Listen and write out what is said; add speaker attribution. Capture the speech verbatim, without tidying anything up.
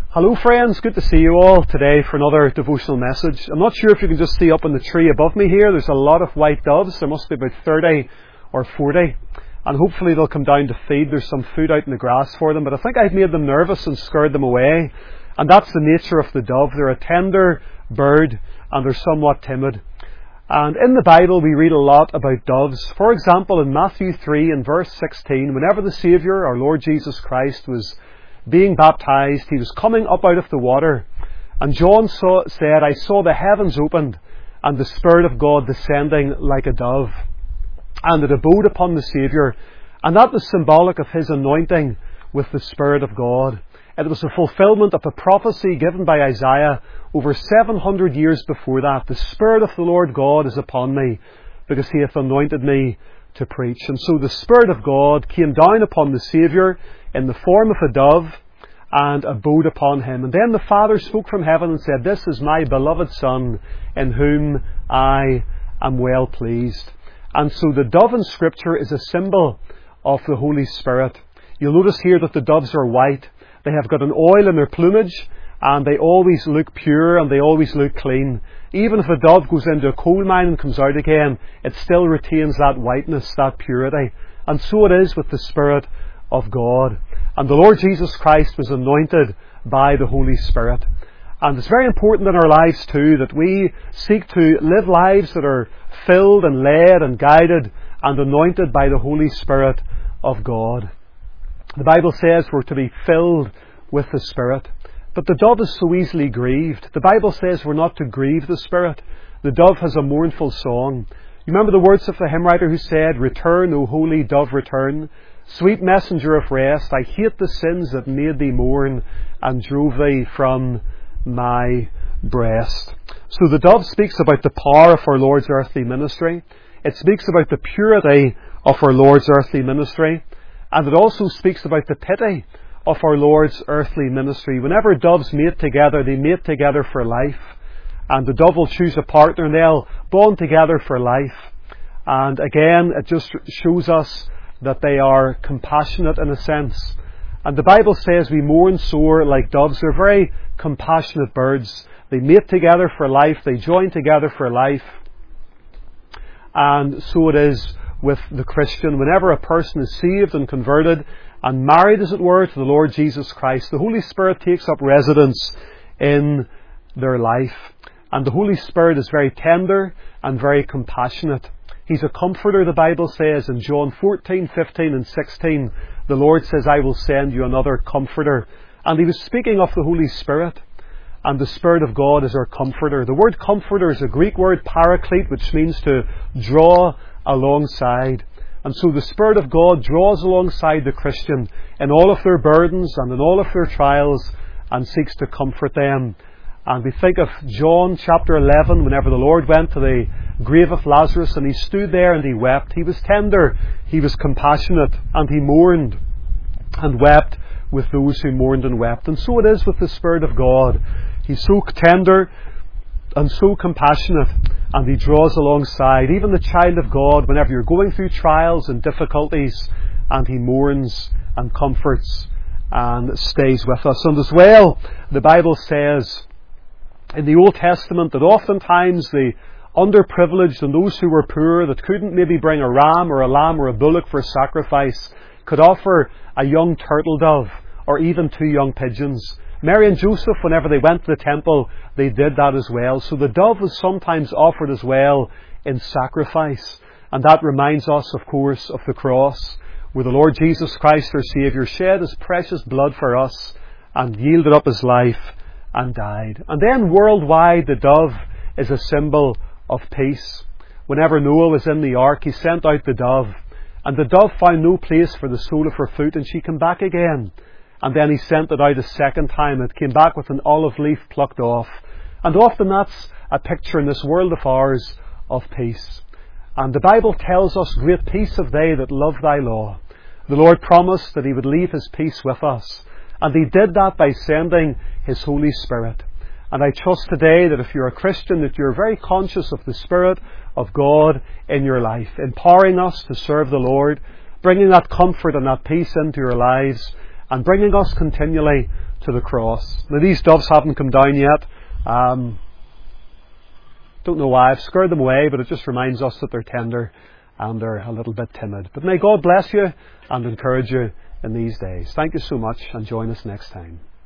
Speaker 1: Hello friends, good to see you all today for another devotional message. I'm not sure if you can just see up on the tree above me here, there's a lot of white doves. There must be about thirty or forty. And hopefully they'll come down to feed. There's some food out in the grass for them. But I think I've made them nervous and scared them away. And that's the nature of the dove. They're a tender bird and they're somewhat timid. And in the Bible we read a lot about doves. For example, in Matthew three and verse sixteen, whenever the Saviour, our Lord Jesus Christ, was being baptized, he was coming up out of the water. And John saw, said, I saw the heavens opened and the Spirit of God descending like a dove. And it abode upon the Saviour. And that was symbolic of his anointing with the Spirit of God. It was a fulfillment of a prophecy given by Isaiah over seven hundred years before that. The Spirit of the Lord God is upon me, because he hath anointed me to preach. And so the Spirit of God came down upon the Saviour in the form of a dove and abode upon him. And then the Father spoke from heaven and said, This is my beloved Son, in whom I am well pleased. And so the dove in Scripture is a symbol of the Holy Spirit. You'll notice here that the doves are white. They have got an oil in their plumage, and they always look pure and they always look clean. Even if a dove goes into a coal mine and comes out again, it still retains that whiteness, that purity. And so it is with the Spirit of God. And the Lord Jesus Christ was anointed by the Holy Spirit. And it's very important in our lives too that we seek to live lives that are filled and led and guided and anointed by the Holy Spirit of God. The Bible says we're to be filled with the Spirit. But the dove is so easily grieved. The Bible says we're not to grieve the Spirit. The dove has a mournful song. You remember the words of the hymn writer who said, Return, O holy dove, return. Sweet messenger of rest, I hate the sins that made thee mourn and drove thee from my breast. So the dove speaks about the power of our Lord's earthly ministry. It speaks about the purity of our Lord's earthly ministry. And it also speaks about the pity of our Lord's earthly ministry. Whenever doves mate together, they mate together for life. And the dove will choose a partner and they'll bond together for life. And again, it just shows us that they are compassionate in a sense. And the Bible says we mourn sore like doves. They're very compassionate birds. They mate together for life. They join together for life. And so it is with the Christian. Whenever a person is saved and converted and married, as it were, to the Lord Jesus Christ, the Holy Spirit takes up residence in their life. And the Holy Spirit is very tender and very compassionate. He's a comforter, the Bible says in John fourteen, fifteen and sixteen. The Lord says, I will send you another comforter. And he was speaking of the Holy Spirit. And the Spirit of God is our comforter. The word comforter is a Greek word, paraclete, which means to draw alongside. And so the Spirit of God draws alongside the Christian in all of their burdens and in all of their trials and seeks to comfort them. And we think of John chapter eleven, whenever the Lord went to the grave of Lazarus and he stood there and he wept. He was tender, he was compassionate, and he mourned and wept with those who mourned and wept. And so it is with the Spirit of God. He's so tender and so compassionate, and he draws alongside even the child of God whenever you're going through trials and difficulties, and he mourns and comforts and stays with us. And as well, the Bible says in the Old Testament that oftentimes the underprivileged and those who were poor that couldn't maybe bring a ram or a lamb or a bullock for sacrifice could offer a young turtle dove or even two young pigeons. Mary and Joseph, whenever they went to the temple, they did that as well. So the dove was sometimes offered as well in sacrifice. And that reminds us, of course, of the cross, where the Lord Jesus Christ, our Saviour, shed his precious blood for us and yielded up his life and died. And then worldwide, the dove is a symbol of peace. Whenever Noah was in the ark, he sent out the dove, and the dove found no place for the sole of her foot, and she came back again. And then he sent it out a second time. It came back with an olive leaf plucked off. And often that's a picture in this world of ours of peace. And the Bible tells us, Great peace have they that love thy law. The Lord promised that he would leave his peace with us. And he did that by sending his Holy Spirit. And I trust today that if you're a Christian, that you're very conscious of the Spirit of God in your life, empowering us to serve the Lord, bringing that comfort and that peace into your lives, and bringing us continually to the cross. Now these doves haven't come down yet. Um, don't know why I've scared them away, but it just reminds us that they're tender and they're a little bit timid. But may God bless you and encourage you in these days. Thank you so much, and join us next time.